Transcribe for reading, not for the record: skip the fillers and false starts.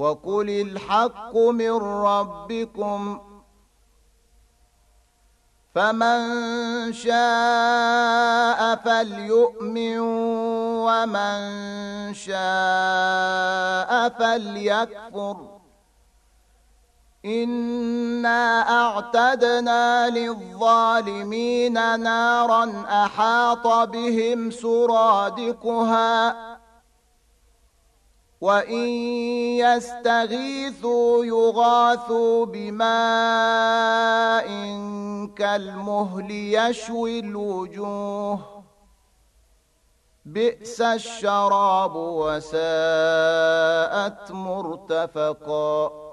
وقل الحق من ربكم فمن شاء فليؤمن ومن شاء فليكفر إنا أعتدنا للظالمين نارا أحاط بهم سرادقها وإن يستغيثوا يغاثوا بماء كالمهل يشوي الوجوه بئس الشراب وساءت مرتفقا